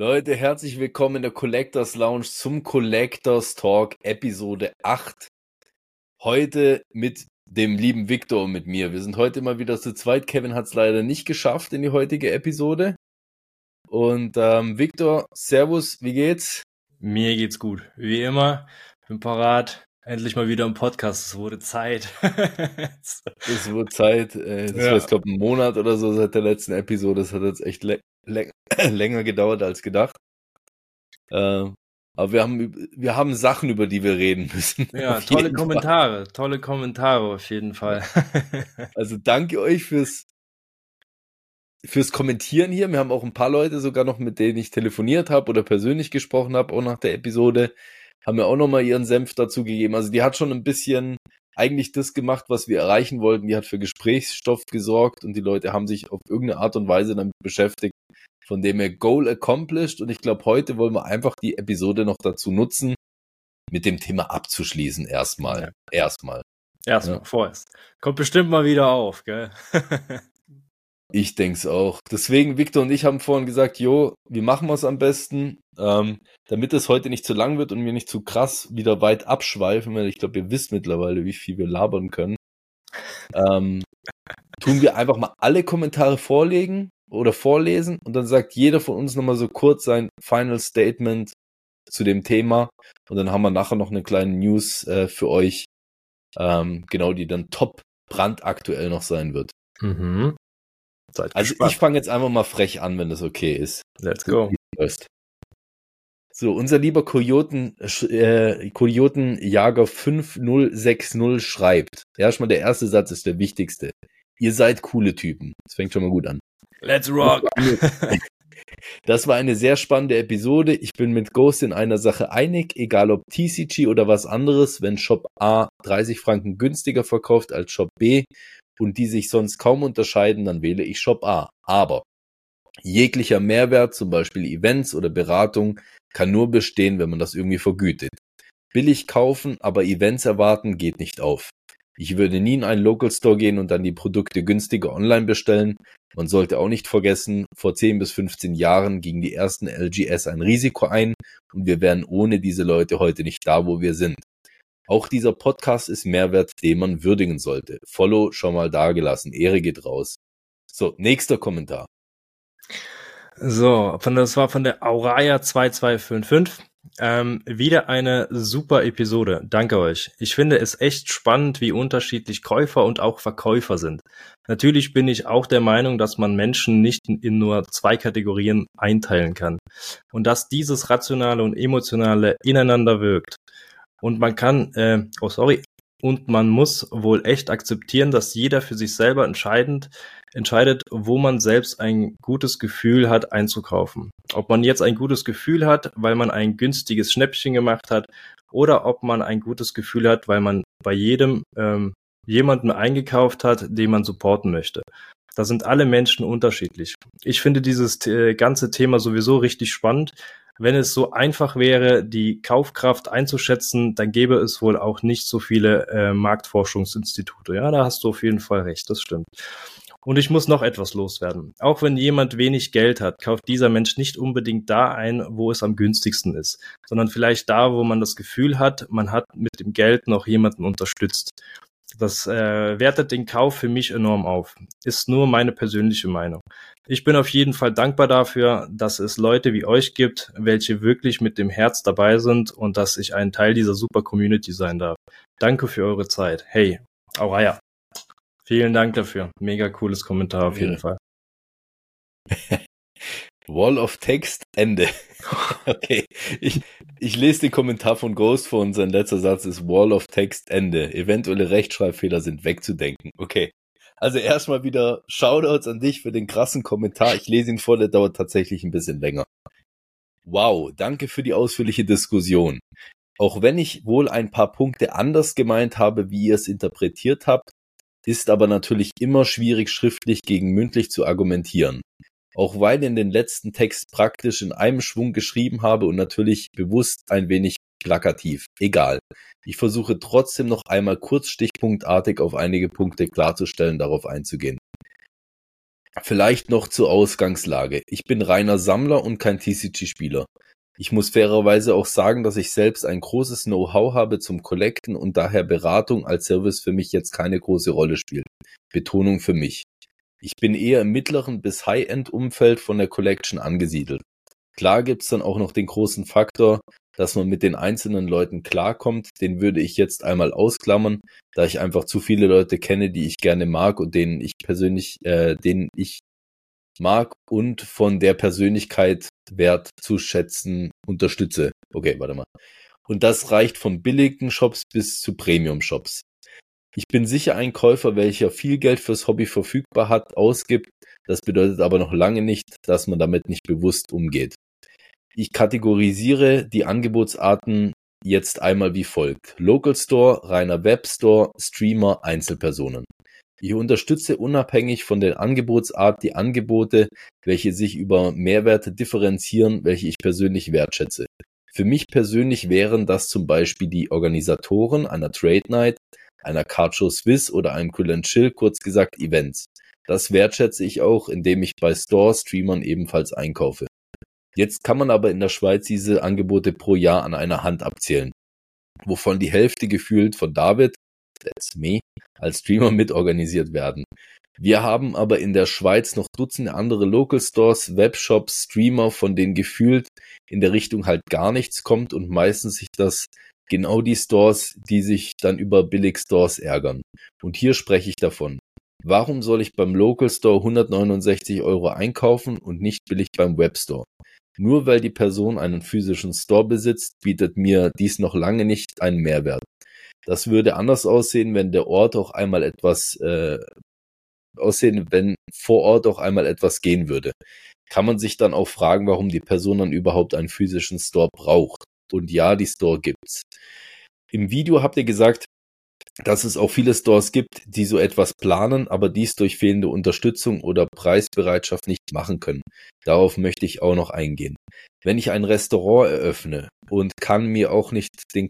Leute, herzlich willkommen in der Collectors Lounge zum Collectors Talk Episode 8. Heute mit dem lieben Victor und mit mir. Wir sind heute mal wieder zu zweit. Kevin hat es leider nicht geschafft in die heutige Episode. Und Victor, Servus, wie geht's? Mir geht's gut. Wie immer, bin parat. Endlich mal wieder im Podcast. Es wurde Zeit. Es wurde Zeit. Das war jetzt, glaube ich, ein Monat oder so seit der letzten Episode. Das hat jetzt echt länger gedauert als gedacht. Aber wir haben Sachen, über die wir reden müssen. Ja, tolle Kommentare auf jeden Fall. Also danke euch fürs Kommentieren hier. Wir haben auch ein paar Leute sogar noch, mit denen ich telefoniert habe oder persönlich gesprochen habe, auch nach der Episode, haben mir auch nochmal ihren Senf dazu gegeben. Also die hat schon ein bisschen eigentlich das gemacht, was wir erreichen wollten. Die hat für Gesprächsstoff gesorgt und die Leute haben sich auf irgendeine Art und Weise damit beschäftigt. Von dem her Goal accomplished. Und ich glaube, heute wollen wir einfach die Episode noch dazu nutzen, mit dem Thema abzuschließen erstmal. Ja. Vorerst. Kommt bestimmt mal wieder auf, gell? Ich denk's auch. Deswegen, Victor und ich haben vorhin gesagt, wie machen wir es am besten, damit es heute nicht zu lang wird und wir nicht zu krass wieder weit abschweifen, weil ich glaube, ihr wisst mittlerweile, wie viel wir labern können. Tun wir einfach mal alle Kommentare vorlesen und dann sagt jeder von uns nochmal so kurz sein Final Statement zu dem Thema und dann haben wir nachher noch eine kleine News für euch, genau, die dann top brandaktuell noch sein wird. Mhm. Also ich fange jetzt einfach mal frech an, wenn das okay ist. Let's go. So, unser lieber Kojotenjager 5060 schreibt. Erstmal der erste Satz ist der wichtigste. Ihr seid coole Typen. Das fängt schon mal gut an. Let's rock! Das war eine sehr spannende Episode. Ich bin mit Ghost in einer Sache einig, egal ob TCG oder was anderes, wenn Shop A 30 Franken günstiger verkauft als Shop B und die sich sonst kaum unterscheiden, dann wähle ich Shop A. Aber jeglicher Mehrwert, zum Beispiel Events oder Beratung, kann nur bestehen, wenn man das irgendwie vergütet. Billig kaufen, aber Events erwarten, geht nicht auf. Ich würde nie in einen Local Store gehen und dann die Produkte günstiger online bestellen. Man sollte auch nicht vergessen, vor 10 bis 15 Jahren gingen die ersten LGS ein Risiko ein und wir wären ohne diese Leute heute nicht da, wo wir sind. Auch dieser Podcast ist Mehrwert, den man würdigen sollte. Follow schon mal dagelassen. Ehre geht raus. So, nächster Kommentar. So, das war von der Auraya 2255. Wieder eine super Episode. Danke euch. Ich finde es echt spannend, wie unterschiedlich Käufer und auch Verkäufer sind. Natürlich bin ich auch der Meinung, dass man Menschen nicht in nur 2 Kategorien einteilen kann. Und dass dieses Rationale und Emotionale ineinander wirkt. Und man kann, und man muss wohl echt akzeptieren, dass jeder für sich selber entscheidet, wo man selbst ein gutes Gefühl hat, einzukaufen. Ob man jetzt ein gutes Gefühl hat, weil man ein günstiges Schnäppchen gemacht hat, oder ob man ein gutes Gefühl hat, weil man bei jedem jemanden eingekauft hat, den man supporten möchte. Da sind alle Menschen unterschiedlich. Ich finde dieses ganze Thema sowieso richtig spannend. Wenn es so einfach wäre, die Kaufkraft einzuschätzen, dann gäbe es wohl auch nicht so viele Marktforschungsinstitute. Ja, da hast du auf jeden Fall recht, das stimmt. Und ich muss noch etwas loswerden. Auch wenn jemand wenig Geld hat, kauft dieser Mensch nicht unbedingt da ein, wo es am günstigsten ist, sondern vielleicht da, wo man das Gefühl hat, man hat mit dem Geld noch jemanden unterstützt. Das wertet den Kauf für mich enorm auf. Ist nur meine persönliche Meinung. Ich bin auf jeden Fall dankbar dafür, dass es Leute wie euch gibt, welche wirklich mit dem Herz dabei sind und dass ich ein Teil dieser super Community sein darf. Danke für eure Zeit. Hey, Auraya. Vielen Dank dafür. Mega cooles Kommentar auf jeden Fall. Wall of Text, Ende. Okay, ich lese den Kommentar von Ghost vor und sein letzter Satz ist Wall of Text, Ende. Eventuelle Rechtschreibfehler sind wegzudenken. Okay, also erstmal wieder Shoutouts an dich für den krassen Kommentar. Ich lese ihn vor, der dauert tatsächlich ein bisschen länger. Wow, danke für die ausführliche Diskussion. Auch wenn ich wohl ein paar Punkte anders gemeint habe, wie ihr es interpretiert habt, ist aber natürlich immer schwierig, schriftlich gegen mündlich zu argumentieren. Auch weil ich in den letzten Text praktisch in einem Schwung geschrieben habe und natürlich bewusst ein wenig plakativ. Egal. Ich versuche trotzdem noch einmal kurz stichpunktartig auf einige Punkte klarzustellen, darauf einzugehen. Vielleicht noch zur Ausgangslage. Ich bin reiner Sammler und kein TCG-Spieler. Ich muss fairerweise auch sagen, dass ich selbst ein großes Know-how habe zum Collecten und daher Beratung als Service für mich jetzt keine große Rolle spielt. Betonung für mich. Ich bin eher im mittleren bis High-End-Umfeld von der Collection angesiedelt. Klar gibt's dann auch noch den großen Faktor, dass man mit den einzelnen Leuten klarkommt. Den würde ich jetzt einmal ausklammern, da ich einfach zu viele Leute kenne, die ich gerne mag und denen ich mag und von der Persönlichkeit wert zu schätzen unterstütze. Okay, warte mal. Und das reicht von billigen Shops bis zu Premium-Shops. Ich bin sicher ein Käufer, welcher viel Geld fürs Hobby verfügbar hat, ausgibt. Das bedeutet aber noch lange nicht, dass man damit nicht bewusst umgeht. Ich kategorisiere die Angebotsarten jetzt einmal wie folgt. Local Store, reiner Webstore, Streamer, Einzelpersonen. Ich unterstütze unabhängig von der Angebotsart die Angebote, welche sich über Mehrwerte differenzieren, welche ich persönlich wertschätze. Für mich persönlich wären das zum Beispiel die Organisatoren einer Trade Night, einer Card Show Swiss oder einem Grill & Chill, kurz gesagt Events. Das wertschätze ich auch, indem ich bei Store-Streamern ebenfalls einkaufe. Jetzt kann man aber in der Schweiz diese Angebote pro Jahr an einer Hand abzählen, wovon die Hälfte gefühlt von David, that's me, als Streamer mitorganisiert werden. Wir haben aber in der Schweiz noch Dutzende andere Local Stores, Webshops, Streamer, von denen gefühlt in der Richtung halt gar nichts kommt und meistens sich das genau die Stores, die sich dann über Billig-Stores ärgern. Und hier spreche ich davon. Warum soll ich beim Local Store 169 € einkaufen und nicht billig beim Webstore? Nur weil die Person einen physischen Store besitzt, bietet mir dies noch lange nicht einen Mehrwert. Das würde anders aussehen, wenn der Ort auch einmal wenn vor Ort auch einmal etwas gehen würde. Kann man sich dann auch fragen, warum die Person dann überhaupt einen physischen Store braucht. Und ja, die Store gibt's. Im Video habt ihr gesagt, dass es auch viele Stores gibt, die so etwas planen, aber dies durch fehlende Unterstützung oder Preisbereitschaft nicht machen können. Darauf möchte ich auch noch eingehen. Wenn ich ein Restaurant eröffne und kann mir auch nicht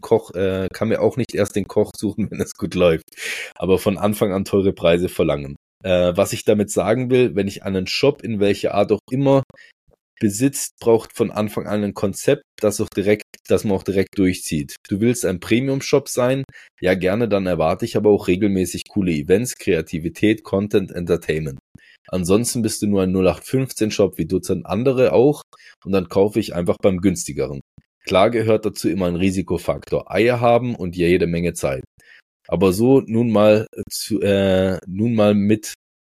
erst den Koch suchen, wenn es gut läuft, aber von Anfang an teure Preise verlangen. Was ich damit sagen will, wenn ich einen Shop in welcher Art auch immer besitzt, braucht von Anfang an ein Konzept, das man auch direkt durchzieht. Du willst ein Premium-Shop sein? Ja, gerne, dann erwarte ich aber auch regelmäßig coole Events, Kreativität, Content, Entertainment. Ansonsten bist du nur ein 0815-Shop wie Dutzend andere auch und dann kaufe ich einfach beim günstigeren. Klar gehört dazu immer ein Risikofaktor, Eier haben und jede Menge Zeit. Aber so nun mal mit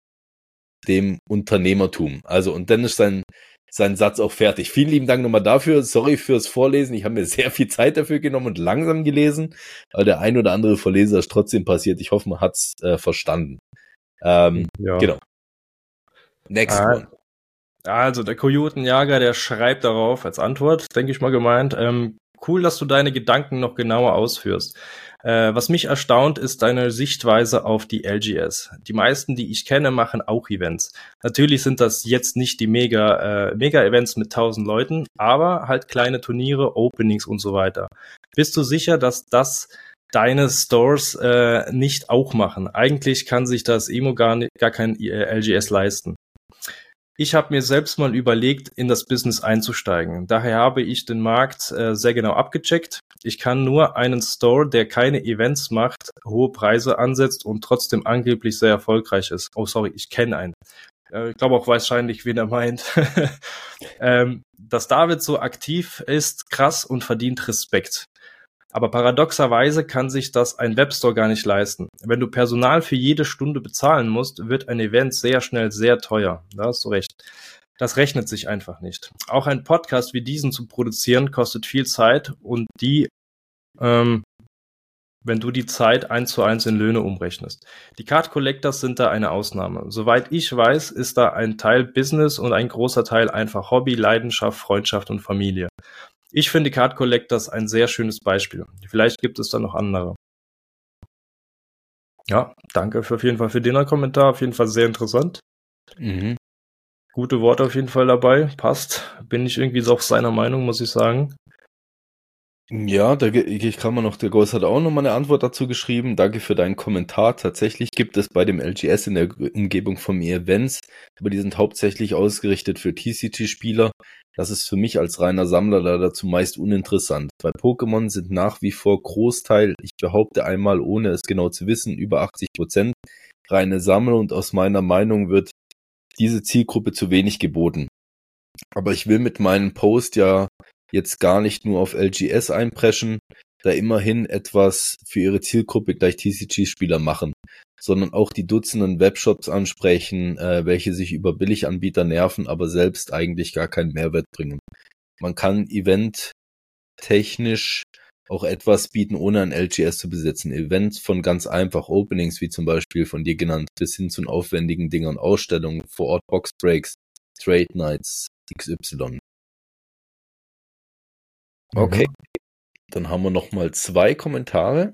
dem Unternehmertum. Also, und dann ist sein Satz auch fertig. Vielen lieben Dank nochmal dafür. Sorry fürs Vorlesen. Ich habe mir sehr viel Zeit dafür genommen und langsam gelesen. Aber der ein oder andere Verleser ist trotzdem passiert. Ich hoffe, man hat's verstanden. Ja. Genau. Next one. Also der Kojotenjager, der schreibt darauf als Antwort, denke ich mal gemeint. Cool, dass du deine Gedanken noch genauer ausführst. Was mich erstaunt, ist deine Sichtweise auf die LGS. Die meisten, die ich kenne, machen auch Events. Natürlich sind das jetzt nicht die Mega-Events mit 1000 Leuten, aber halt kleine Turniere, Openings und so weiter. Bist du sicher, dass das deine Stores nicht auch machen? Eigentlich kann sich das Emo gar kein LGS leisten. Ich habe mir selbst mal überlegt, in das Business einzusteigen. Daher habe ich den Markt sehr genau abgecheckt. Ich kann nur einen Store, der keine Events macht, hohe Preise ansetzt und trotzdem angeblich sehr erfolgreich ist. Oh, sorry, ich kenne einen. Ich glaube auch wahrscheinlich, wen er meint. Dass David so aktiv ist, krass und verdient Respekt. Aber paradoxerweise kann sich das ein Webstore gar nicht leisten. Wenn du Personal für jede Stunde bezahlen musst, wird ein Event sehr schnell sehr teuer. Da hast du recht. Das rechnet sich einfach nicht. Auch ein Podcast wie diesen zu produzieren, kostet viel Zeit und wenn du die Zeit 1:1 in Löhne umrechnest. Die Card Collectors sind da eine Ausnahme. Soweit ich weiß, ist da ein Teil Business und ein großer Teil einfach Hobby, Leidenschaft, Freundschaft und Familie. Ich finde Card Collectors ein sehr schönes Beispiel. Vielleicht gibt es da noch andere. Ja, danke auf jeden Fall für den Kommentar. Auf jeden Fall sehr interessant. Mhm. Gute Worte auf jeden Fall dabei. Passt. Bin ich irgendwie so auf seiner Meinung, muss ich sagen. Ja, ich kann mal noch, der Ghost hat auch noch mal eine Antwort dazu geschrieben. Danke für deinen Kommentar. Tatsächlich gibt es bei dem LGS in der Umgebung von mir Events, aber die sind hauptsächlich ausgerichtet für TCG-Spieler. Das ist für mich als reiner Sammler leider zumeist uninteressant. Bei Pokémon sind nach wie vor Großteil, ich behaupte einmal, ohne es genau zu wissen, über 80% reine Sammler, und aus meiner Meinung wird diese Zielgruppe zu wenig geboten. Aber ich will mit meinem Post ja jetzt gar nicht nur auf LGS einpreschen, da immerhin etwas für ihre Zielgruppe gleich TCG-Spieler machen, sondern auch die Dutzenden Webshops ansprechen, welche sich über Billiganbieter nerven, aber selbst eigentlich gar keinen Mehrwert bringen. Man kann eventtechnisch auch etwas bieten, ohne ein LGS zu besitzen. Events von ganz einfach Openings, wie zum Beispiel von dir genannt, bis hin zu aufwendigen Dingern, Ausstellungen, vor Ort Boxbreaks, Trade Nights, XY. Okay, dann haben wir noch mal 2 Kommentare.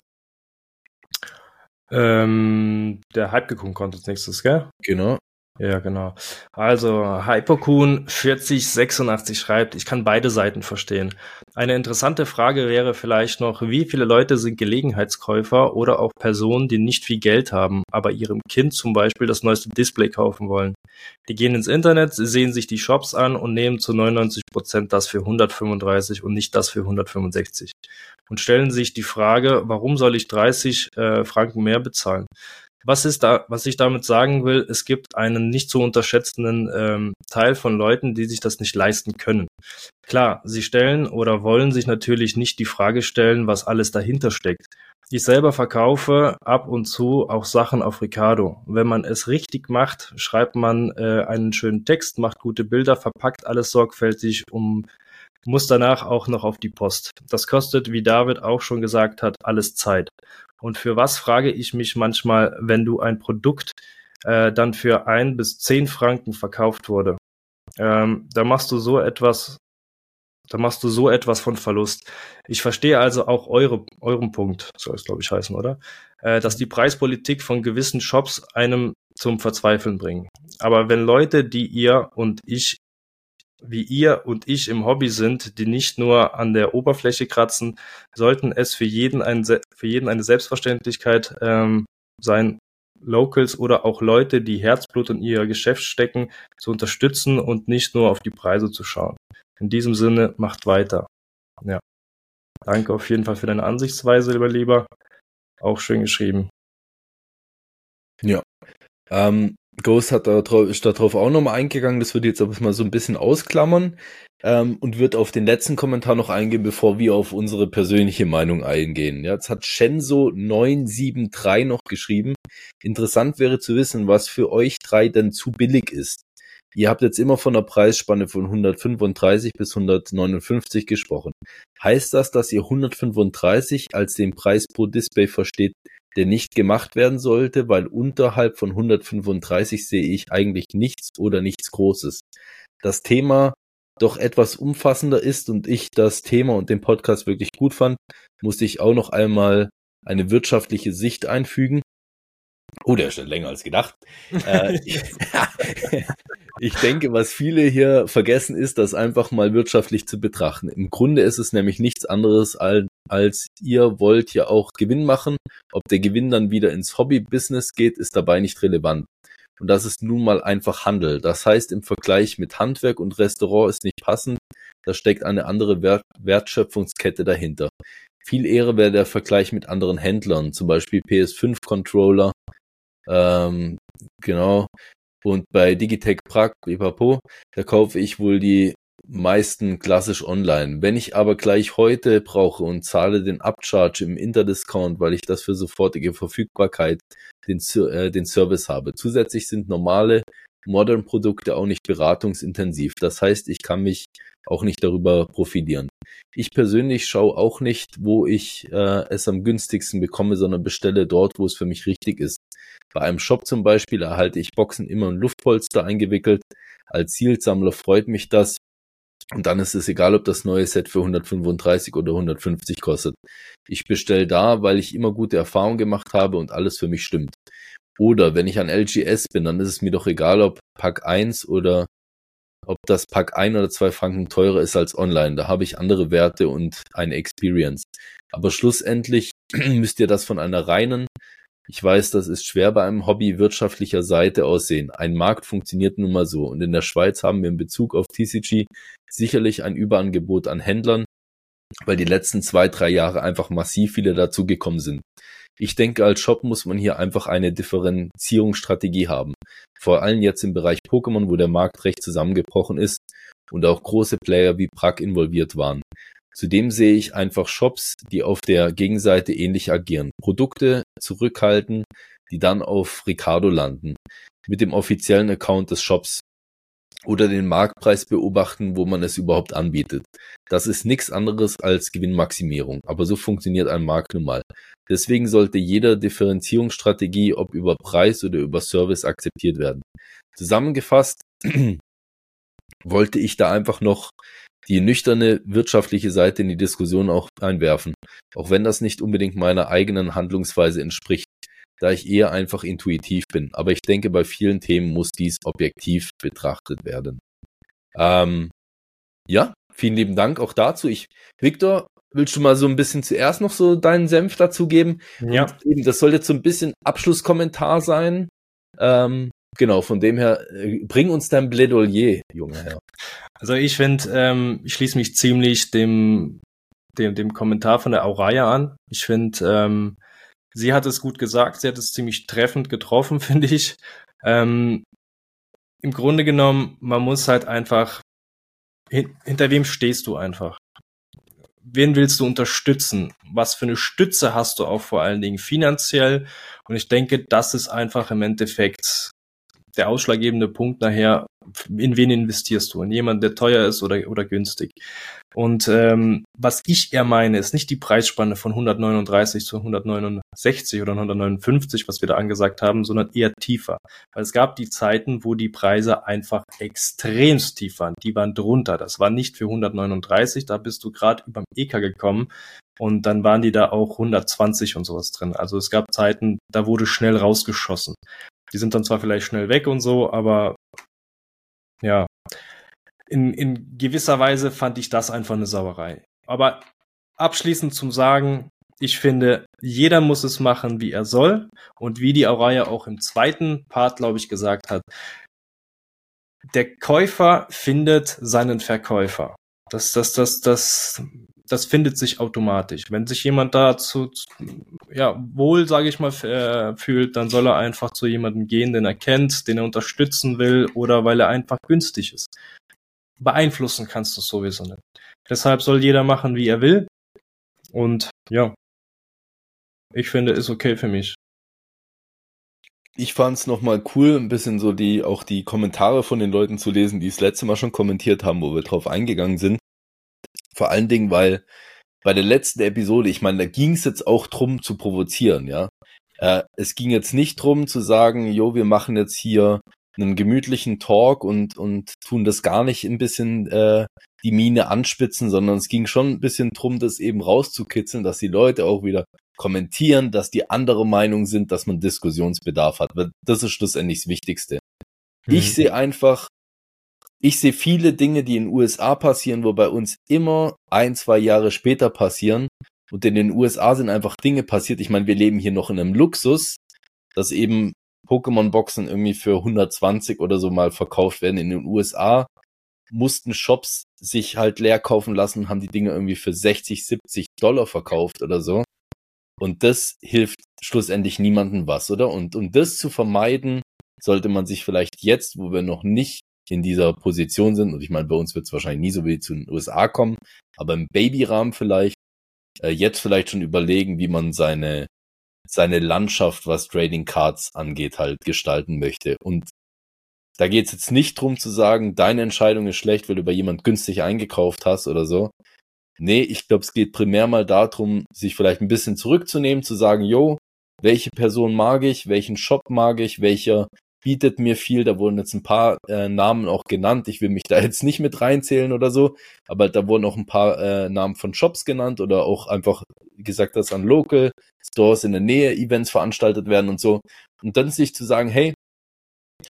Der Hypekun kommt als nächstes, gell? Genau. Ja, genau. Also, Hypokun 4086 schreibt, ich kann beide Seiten verstehen. Eine interessante Frage wäre vielleicht noch, wie viele Leute sind Gelegenheitskäufer oder auch Personen, die nicht viel Geld haben, aber ihrem Kind zum Beispiel das neueste Display kaufen wollen? Die gehen ins Internet, sehen sich die Shops an und nehmen zu 99% das für 135 und nicht das für 165. Und stellen sich die Frage, warum soll ich 30 Franken mehr bezahlen? Was ich damit sagen will, es gibt einen nicht zu unterschätzenden Teil von Leuten, die sich das nicht leisten können. Klar, sie stellen oder wollen sich natürlich nicht die Frage stellen, was alles dahinter steckt. Ich selber verkaufe ab und zu auch Sachen auf Ricardo. Wenn man es richtig macht, schreibt man einen schönen Text, macht gute Bilder, verpackt alles sorgfältig, muss danach auch noch auf die Post. Das kostet, wie David auch schon gesagt hat, alles Zeit. Und für was, frage ich mich manchmal, wenn du ein Produkt dann für 1 bis 10 Franken verkauft wurde. Da machst du so etwas von Verlust. Ich verstehe also auch euren Punkt, soll es glaube ich heißen, oder? Dass die Preispolitik von gewissen Shops einem zum Verzweifeln bringen. Aber wenn Leute, wie ihr und ich im Hobby sind, die nicht nur an der Oberfläche kratzen, sollten es für jeden eine Selbstverständlichkeit sein, Locals oder auch Leute, die Herzblut in ihr Geschäft stecken, zu unterstützen und nicht nur auf die Preise zu schauen. In diesem Sinne, macht weiter. Ja. Danke auf jeden Fall für deine Ansichtsweise, lieber. Auch schön geschrieben. Ja. Ghost ist darauf auch nochmal eingegangen, das würde jetzt aber mal so ein bisschen ausklammern und wird auf den letzten Kommentar noch eingehen, bevor wir auf unsere persönliche Meinung eingehen. Ja, jetzt hat Shenzo973 noch geschrieben, interessant wäre zu wissen, was für euch 3 denn zu billig ist. Ihr habt jetzt immer von einer Preisspanne von 135 bis 159 gesprochen. Heißt das, dass ihr 135 als den Preis pro Display versteht, der nicht gemacht werden sollte, weil unterhalb von 135 sehe ich eigentlich nichts oder nichts Großes. Das Thema doch etwas umfassender ist und ich das Thema und den Podcast wirklich gut fand, musste ich auch noch einmal eine wirtschaftliche Sicht einfügen. Oh, der ist schon länger als gedacht. Ich denke, was viele hier vergessen, ist, das einfach mal wirtschaftlich zu betrachten. Im Grunde ist es nämlich nichts anderes, als ihr wollt ja auch Gewinn machen. Ob der Gewinn dann wieder ins Hobby-Business geht, ist dabei nicht relevant. Und das ist nun mal einfach Handel. Das heißt, im Vergleich mit Handwerk und Restaurant ist nicht passend. Da steckt eine andere Wertschöpfungskette dahinter. Viel eher wäre der Vergleich mit anderen Händlern, zum Beispiel PS5-Controller. Genau. Und bei Digitech Prag, Pipapo, da kaufe ich wohl die meisten klassisch online. Wenn ich aber gleich heute brauche und zahle den Upcharge im Interdiscount, weil ich das für sofortige Verfügbarkeit den Service habe. Zusätzlich sind normale Modern-Produkte auch nicht beratungsintensiv. Das heißt, ich kann mich auch nicht darüber profitieren. Ich persönlich schaue auch nicht, wo ich es am günstigsten bekomme, sondern bestelle dort, wo es für mich richtig ist. Bei einem Shop zum Beispiel erhalte ich Boxen immer in Luftpolster eingewickelt. Als Zielsammler freut mich das. Und dann ist es egal, ob das neue Set für 135 oder 150 kostet. Ich bestelle da, weil ich immer gute Erfahrungen gemacht habe und alles für mich stimmt. Oder wenn ich an LGS bin, dann ist es mir doch egal, ob Pack 1 oder ob das Pack 1 oder 2 Franken teurer ist als online. Da habe ich andere Werte und eine Experience. Aber schlussendlich müsst ihr das von einer reinen, ich weiß, das ist schwer bei einem Hobby wirtschaftlicher Seite aussehen. Ein Markt funktioniert nun mal so. Und in der Schweiz haben wir in Bezug auf TCG sicherlich ein Überangebot an Händlern, weil die letzten 2-3 Jahre einfach massiv viele dazugekommen sind. Ich denke, als Shop muss man hier einfach eine Differenzierungsstrategie haben. Vor allem jetzt im Bereich Pokémon, wo der Markt recht zusammengebrochen ist und auch große Player wie Prag involviert waren. Zudem sehe ich einfach Shops, die auf der Gegenseite ähnlich agieren. Produkte zurückhalten, die dann auf Ricardo landen. Mit dem offiziellen Account des Shops. Oder den Marktpreis beobachten, wo man es überhaupt anbietet. Das ist nichts anderes als Gewinnmaximierung. Aber so funktioniert ein Markt nun mal. Deswegen sollte jede Differenzierungsstrategie, ob über Preis oder über Service, akzeptiert werden. Zusammengefasst wollte ich da einfach noch die nüchterne wirtschaftliche Seite in die Diskussion auch einwerfen, auch wenn das nicht unbedingt meiner eigenen Handlungsweise entspricht, da ich eher einfach intuitiv bin. Aber ich denke, bei vielen Themen muss dies objektiv betrachtet werden. Ja, vielen lieben Dank auch dazu. Victor, willst du mal so ein bisschen zuerst noch so deinen Senf dazu geben? Ja. Und eben, das soll jetzt so ein bisschen Abschlusskommentar sein. Genau, von dem her, bring uns dein Plädoyer, junger Herr. Also ich finde, ich schließe mich ziemlich dem Kommentar von der Auraya an. Ich finde, sie hat es gut gesagt, sie hat es ziemlich treffend getroffen, finde ich. Im Grunde genommen, man muss halt einfach, hinter wem stehst du einfach? Wen willst du unterstützen? Was für eine Stütze hast du auch vor allen Dingen finanziell? Und ich denke, das ist einfach im Endeffekt der ausschlaggebende Punkt nachher, in wen investierst du? In jemanden, der teuer ist oder günstig? Und was ich eher meine, ist nicht die Preisspanne von 139 zu 169 oder 159, was wir da angesagt haben, sondern eher tiefer. Weil es gab die Zeiten, wo die Preise einfach extremst tief waren. Die waren drunter. Das war nicht für 139, da bist du gerade überm EK gekommen. Und dann waren die da auch 120 und sowas drin. Also es gab Zeiten, da wurde schnell rausgeschossen. Die sind dann zwar vielleicht schnell weg und so, aber ja, in gewisser Weise fand ich das einfach eine Sauerei. Aber abschließend zum Sagen, ich finde, jeder muss es machen, wie er soll. Und wie die Auraya auch im zweiten Part, glaube ich, gesagt hat, der Käufer findet seinen Verkäufer. Das findet sich automatisch. Wenn sich jemand dazu wohl, sage ich mal, fühlt, dann soll er einfach zu jemandem gehen, den er kennt, den er unterstützen will oder weil er einfach günstig ist. Beeinflussen kannst du sowieso nicht. Deshalb soll jeder machen, wie er will. Und ja, ich finde, ist okay für mich. Ich fand's nochmal cool, ein bisschen so auch die Kommentare von den Leuten zu lesen, die das letzte Mal schon kommentiert haben, wo wir drauf eingegangen sind. Vor allen Dingen, weil bei der letzten Episode, ich meine, da ging's jetzt auch drum zu provozieren, ja. Es ging jetzt nicht drum zu sagen, jo, wir machen jetzt hier einen gemütlichen Talk und tun das gar nicht ein bisschen die Mine anspitzen, sondern es ging schon ein bisschen drum, das eben rauszukitzeln, dass die Leute auch wieder kommentieren, dass die andere Meinung sind, dass man Diskussionsbedarf hat. Das ist schlussendlich das Wichtigste. Ich sehe viele Dinge, die in den USA passieren, wo bei uns immer 1-2 Jahre später passieren. Und in den USA sind einfach Dinge passiert. Ich meine, wir leben hier noch in einem Luxus, dass eben Pokémon-Boxen irgendwie für 120 oder so mal verkauft werden. In den USA mussten Shops sich halt leer kaufen lassen, haben die Dinge irgendwie für 60, 70 Dollar verkauft oder so. Und das hilft schlussendlich niemandem was, oder? Und um das zu vermeiden, sollte man sich vielleicht jetzt, wo wir noch nicht in dieser Position sind, und ich meine, bei uns wird es wahrscheinlich nie so wie zu den USA kommen, aber im Babyrahmen vielleicht, jetzt vielleicht schon überlegen, wie man seine Landschaft, was Trading Cards angeht, halt gestalten möchte. Und da geht es jetzt nicht drum zu sagen, deine Entscheidung ist schlecht, weil du bei jemand günstig eingekauft hast oder so. Nee, ich glaube, es geht primär mal darum, sich vielleicht ein bisschen zurückzunehmen, zu sagen, jo, welche Person mag ich, welchen Shop mag ich, welcher bietet mir viel. Da wurden jetzt ein paar Namen auch genannt. Ich will mich da jetzt nicht mit reinzählen oder so, aber da wurden auch ein paar Namen von Shops genannt oder auch einfach gesagt, dass an Local Stores in der Nähe Events veranstaltet werden und so. Und dann sich zu sagen, hey,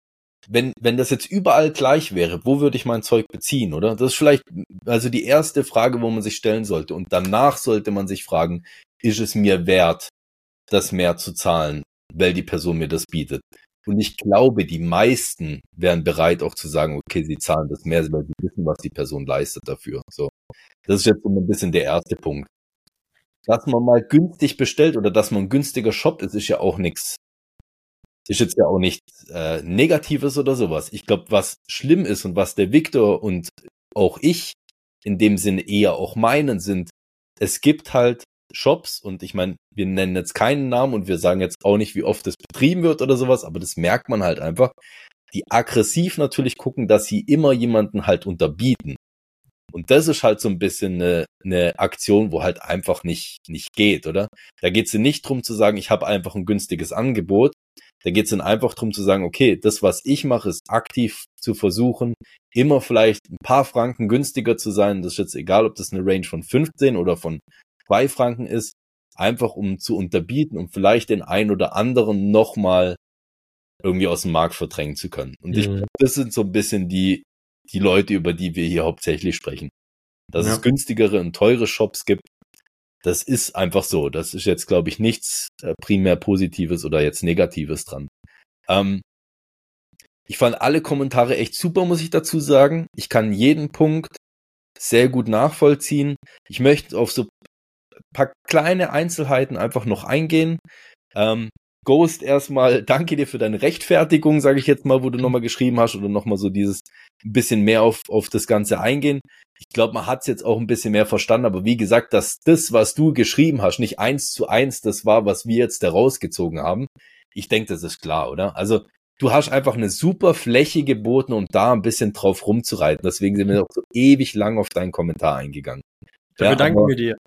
wenn das jetzt überall gleich wäre, wo würde ich mein Zeug beziehen, oder? Das ist vielleicht also die erste Frage, wo man sich stellen sollte. Und danach sollte man sich fragen, ist es mir wert, das mehr zu zahlen, weil die Person mir das bietet? Und ich glaube, die meisten wären bereit auch zu sagen, okay, sie zahlen das mehr, weil sie wissen, was die Person leistet dafür. So. Das ist jetzt so ein bisschen der erste Punkt. Dass man mal günstig bestellt oder dass man günstiger shoppt, ist ja auch nichts. Ist jetzt ja auch nichts Negatives oder sowas. Ich glaube, was schlimm ist und was der Viktor und auch ich in dem Sinne eher auch meinen, sind, es gibt halt Shops und ich meine, wir nennen jetzt keinen Namen und wir sagen jetzt auch nicht, wie oft das betrieben wird oder sowas, aber das merkt man halt einfach, die aggressiv natürlich gucken, dass sie immer jemanden halt unterbieten. Und das ist halt so ein bisschen eine Aktion, wo halt einfach nicht geht, oder? Da geht es nicht drum zu sagen, ich habe einfach ein günstiges Angebot. Da geht es dann einfach drum zu sagen, okay, das, was ich mache, ist aktiv zu versuchen, immer vielleicht ein paar Franken günstiger zu sein. Das ist jetzt egal, ob das eine Range von 15 oder von 2 Franken ist, einfach um zu unterbieten, um vielleicht den einen oder anderen nochmal irgendwie aus dem Markt verdrängen zu können. Und ich glaube, das sind so ein bisschen die Leute, über die wir hier hauptsächlich sprechen. Dass es günstigere und teure Shops gibt, das ist einfach so. Das ist jetzt, glaube ich, nichts primär Positives oder jetzt Negatives dran. Ich fand alle Kommentare echt super, muss ich dazu sagen. Ich kann jeden Punkt sehr gut nachvollziehen. Ich möchte auf so ein paar kleine Einzelheiten einfach noch eingehen. Ghost, erstmal danke dir für deine Rechtfertigung, sage ich jetzt mal, wo du nochmal geschrieben hast oder nochmal so dieses ein bisschen mehr auf das Ganze eingehen. Ich glaube, man hat es jetzt auch ein bisschen mehr verstanden, aber wie gesagt, dass das, was du geschrieben hast, nicht 1:1 das war, was wir jetzt da rausgezogen haben. Ich denke, das ist klar, oder? Also du hast einfach eine super Fläche geboten, um da ein bisschen drauf rumzureiten. Deswegen sind wir auch so ewig lang auf deinen Kommentar eingegangen. Dafür danken wir dir.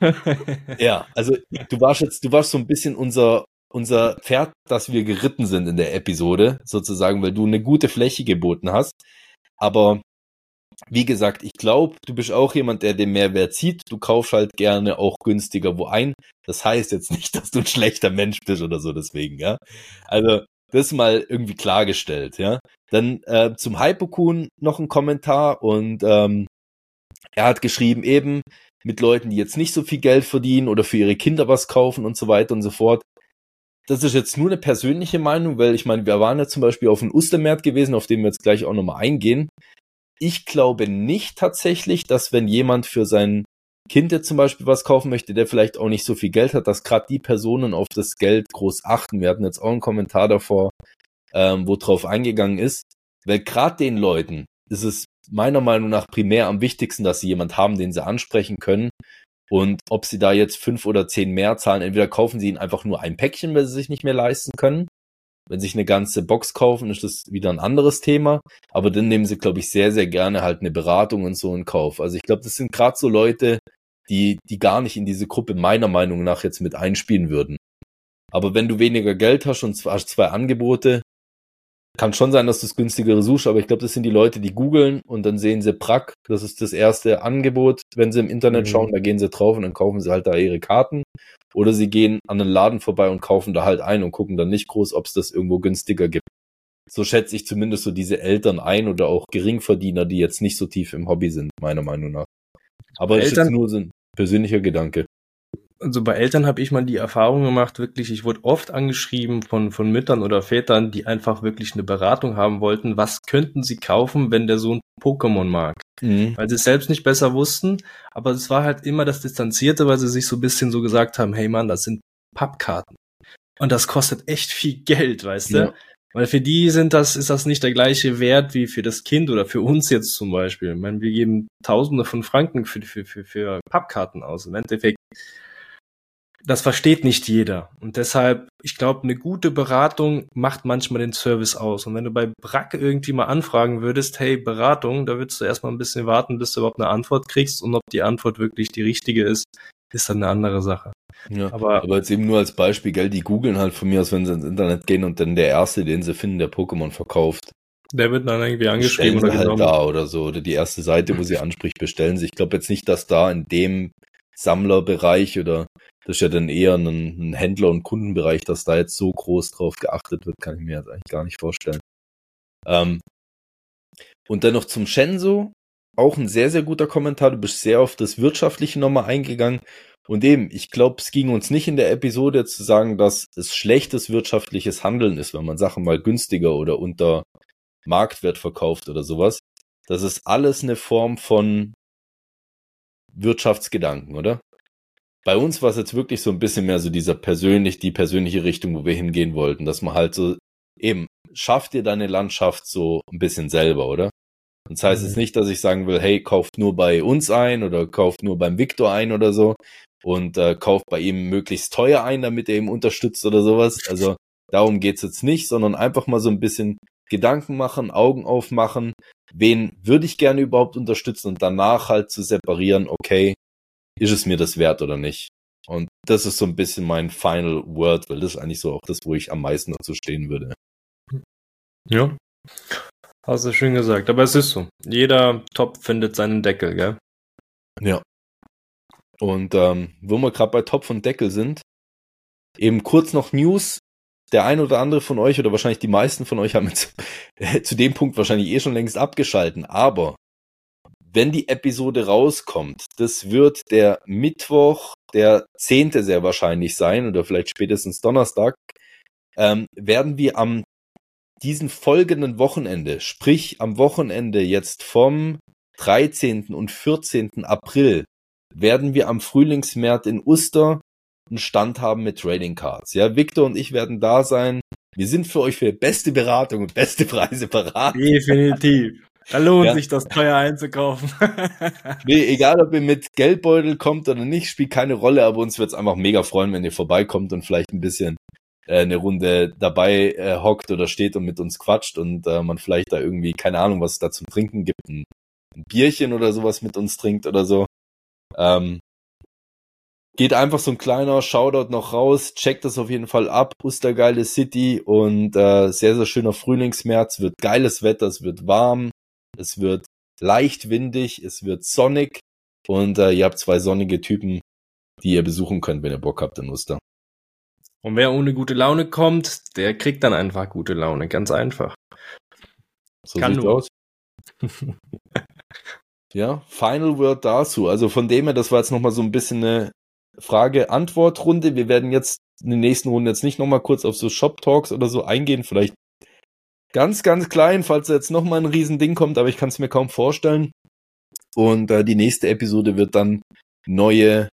Ja, also du warst so ein bisschen unser Pferd, das wir geritten sind in der Episode, sozusagen, weil du eine gute Fläche geboten hast. Aber wie gesagt, ich glaube, du bist auch jemand, der den Mehrwert sieht. Du kaufst halt gerne auch günstiger wo ein. Das heißt jetzt nicht, dass du ein schlechter Mensch bist oder so deswegen, ja. Also das mal irgendwie klargestellt, ja. Dann zum Hypokun noch ein Kommentar und er hat geschrieben eben mit Leuten, die jetzt nicht so viel Geld verdienen oder für ihre Kinder was kaufen und so weiter und so fort. Das ist jetzt nur eine persönliche Meinung, weil ich meine, wir waren ja zum Beispiel auf dem Ostermarkt gewesen, auf den wir jetzt gleich auch nochmal eingehen. Ich glaube nicht tatsächlich, dass wenn jemand für sein Kind jetzt zum Beispiel was kaufen möchte, der vielleicht auch nicht so viel Geld hat, dass gerade die Personen auf das Geld groß achten. Wir hatten jetzt auch einen Kommentar davor, wo drauf eingegangen ist, weil gerade den Leuten ist es meiner Meinung nach primär am wichtigsten, dass sie jemand haben, den sie ansprechen können. Und ob sie da jetzt 5 oder 10 mehr zahlen, entweder kaufen sie ihnen einfach nur ein Päckchen, weil sie sich nicht mehr leisten können. Wenn sie sich eine ganze Box kaufen, ist das wieder ein anderes Thema. Aber dann nehmen sie, glaube ich, sehr, sehr gerne halt eine Beratung und so in Kauf. Also ich glaube, das sind gerade so Leute, die gar nicht in diese Gruppe meiner Meinung nach jetzt mit einspielen würden. Aber wenn du weniger Geld hast und hast 2 Angebote, kann schon sein, dass du das günstigere suchst, aber ich glaube, das sind die Leute, die googeln und dann sehen sie Prag, das ist das erste Angebot, wenn sie im Internet schauen, da gehen sie drauf und dann kaufen sie halt da ihre Karten. Oder sie gehen an einen Laden vorbei und kaufen da halt ein und gucken dann nicht groß, ob es das irgendwo günstiger gibt. So schätze ich zumindest so diese Eltern ein oder auch Geringverdiener, die jetzt nicht so tief im Hobby sind, meiner Meinung nach. Aber das ist jetzt nur so ein persönlicher Gedanke. Also bei Eltern habe ich mal die Erfahrung gemacht, wirklich, ich wurde oft angeschrieben von Müttern oder Vätern, die einfach wirklich eine Beratung haben wollten, was könnten sie kaufen, wenn der Sohn Pokémon mag. Weil sie es selbst nicht besser wussten, aber es war halt immer das Distanzierte, weil sie sich so ein bisschen so gesagt haben, hey Mann, das sind Pappkarten. Und das kostet echt viel Geld, weißt du? Weil für die ist das nicht der gleiche Wert wie für das Kind oder für uns jetzt zum Beispiel. Ich meine, wir geben Tausende von Franken für Pappkarten aus. Im Endeffekt, das versteht nicht jeder. Und deshalb, ich glaube, eine gute Beratung macht manchmal den Service aus. Und wenn du bei Brack irgendwie mal anfragen würdest, hey, Beratung, da würdest du erstmal ein bisschen warten, bis du überhaupt eine Antwort kriegst. Und ob die Antwort wirklich die richtige ist dann eine andere Sache. Ja, aber jetzt eben nur als Beispiel, gell, die googeln halt von mir aus, wenn sie ins Internet gehen und dann der Erste, den sie finden, der Pokémon verkauft. Der wird dann irgendwie angeschrieben oder halt da oder so. Oder die erste Seite, wo sie anspricht, bestellen sie. Ich glaube jetzt nicht, dass da in dem Sammlerbereich oder das ist ja dann eher ein Händler- und Kundenbereich, dass da jetzt so groß drauf geachtet wird, kann ich mir jetzt eigentlich gar nicht vorstellen. Und dann noch zum Shenzo, auch ein sehr, sehr guter Kommentar. Du bist sehr auf das Wirtschaftliche nochmal eingegangen. Und eben, ich glaube, es ging uns nicht in der Episode zu sagen, dass es schlechtes wirtschaftliches Handeln ist, wenn man Sachen mal günstiger oder unter Marktwert verkauft oder sowas. Das ist alles eine Form von Wirtschaftsgedanken, oder? Bei uns war es jetzt wirklich so ein bisschen mehr so die persönliche Richtung, wo wir hingehen wollten, dass man halt so eben, schaff dir deine Landschaft so ein bisschen selber, oder? Und das heißt jetzt nicht, dass ich sagen will, hey, kauft nur bei uns ein oder kauft nur beim Victor ein oder so und kauft bei ihm möglichst teuer ein, damit er ihm unterstützt oder sowas. Also darum geht's jetzt nicht, sondern einfach mal so ein bisschen Gedanken machen, Augen aufmachen, wen würde ich gerne überhaupt unterstützen und danach halt zu separieren, okay, ist es mir das wert oder nicht? Und das ist so ein bisschen mein Final Word, weil das ist eigentlich so auch das, wo ich am meisten dazu stehen würde. Ja, hast du schön gesagt. Aber es ist so. Jeder Topf findet seinen Deckel, gell? Ja. Und wo wir gerade bei Topf und Deckel sind, eben kurz noch News. Der ein oder andere von euch oder wahrscheinlich die meisten von euch haben jetzt zu dem Punkt wahrscheinlich schon längst abgeschalten. Aber wenn die Episode rauskommt, das wird der Mittwoch, der 10. sehr wahrscheinlich sein oder vielleicht spätestens Donnerstag, werden wir am diesen folgenden Wochenende, sprich am Wochenende jetzt vom 13. und 14. April, werden wir am Frühlingsmarkt in Uster einen Stand haben mit Trading Cards. Ja, Victor und ich werden da sein. Wir sind für euch für beste Beratung und beste Preise parat. Definitiv. Da lohnt sich das teuer einzukaufen. Nee, egal ob ihr mit Geldbeutel kommt oder nicht, spielt keine Rolle, aber uns wird's einfach mega freuen, wenn ihr vorbeikommt und vielleicht ein bisschen eine Runde dabei hockt oder steht und mit uns quatscht und man vielleicht da irgendwie, keine Ahnung, was es da zum Trinken gibt, ein Bierchen oder sowas mit uns trinkt oder so. Geht einfach so ein kleiner Shoutout noch raus, checkt das auf jeden Fall ab, Ustergeile City und sehr, sehr schöner Frühlingsmärz, wird geiles Wetter, es wird warm, es wird leicht windig, es wird sonnig und ihr habt 2 sonnige Typen, die ihr besuchen könnt, wenn ihr Bock habt in Uster. Und wer ohne gute Laune kommt, der kriegt dann einfach gute Laune, ganz einfach. So sieht's aus. Ja, Final Word dazu. Also von dem her, das war jetzt nochmal so ein bisschen eine Frage-Antwort-Runde. Wir werden jetzt in der nächsten Runde jetzt nicht nochmal kurz auf so Shop-Talks oder so eingehen. Vielleicht ganz, ganz klein, falls da jetzt nochmal ein Riesending kommt, aber ich kann es mir kaum vorstellen. Und die nächste Episode wird dann neue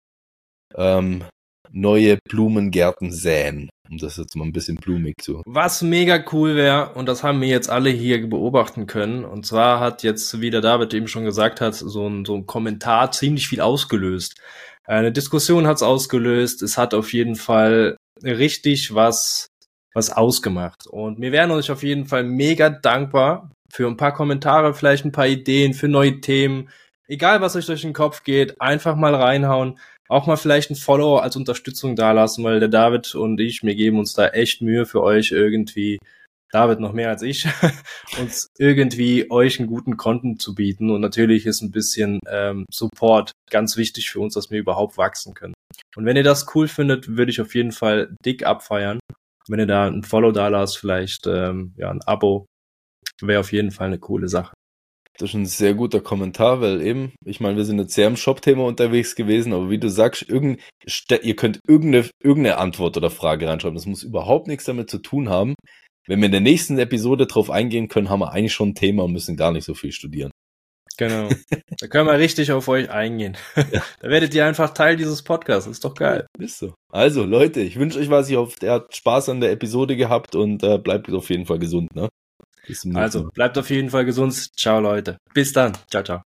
Blumengärten säen. Um das jetzt mal ein bisschen blumig zu. Was mega cool wäre, und das haben wir jetzt alle hier beobachten können, und zwar hat jetzt, wie der David eben schon gesagt hat, so ein Kommentar ziemlich viel ausgelöst. Eine Diskussion hat's ausgelöst, es hat auf jeden Fall richtig was ausgemacht. Und wir wären euch auf jeden Fall mega dankbar für ein paar Kommentare, vielleicht ein paar Ideen für neue Themen. Egal, was euch durch den Kopf geht, einfach mal reinhauen. Auch mal vielleicht ein Follow als Unterstützung dalassen, weil der David und ich, wir geben uns da echt Mühe für euch irgendwie, David noch mehr als ich, uns irgendwie euch einen guten Content zu bieten. Und natürlich ist ein bisschen Support ganz wichtig für uns, dass wir überhaupt wachsen können. Und wenn ihr das cool findet, würde ich auf jeden Fall dick abfeiern. Wenn ihr da ein Follow dalasst, vielleicht ein Abo, wäre auf jeden Fall eine coole Sache. Das ist ein sehr guter Kommentar, weil eben, ich meine, wir sind jetzt sehr im Shop-Thema unterwegs gewesen, aber wie du sagst, ihr könnt irgendeine Antwort oder Frage reinschreiben. Das muss überhaupt nichts damit zu tun haben. Wenn wir in der nächsten Episode drauf eingehen können, haben wir eigentlich schon ein Thema und müssen gar nicht so viel studieren. Genau. Da können wir richtig auf euch eingehen. Ja. Da werdet ihr einfach Teil dieses Podcasts. Ist doch geil. Ist so. Also, Leute, ich wünsche euch was. Ich hoffe, ihr habt Spaß an der Episode gehabt und bleibt auf jeden Fall gesund, ne? Also, bleibt auf jeden Fall gesund. Ciao, Leute. Bis dann. Ciao, ciao.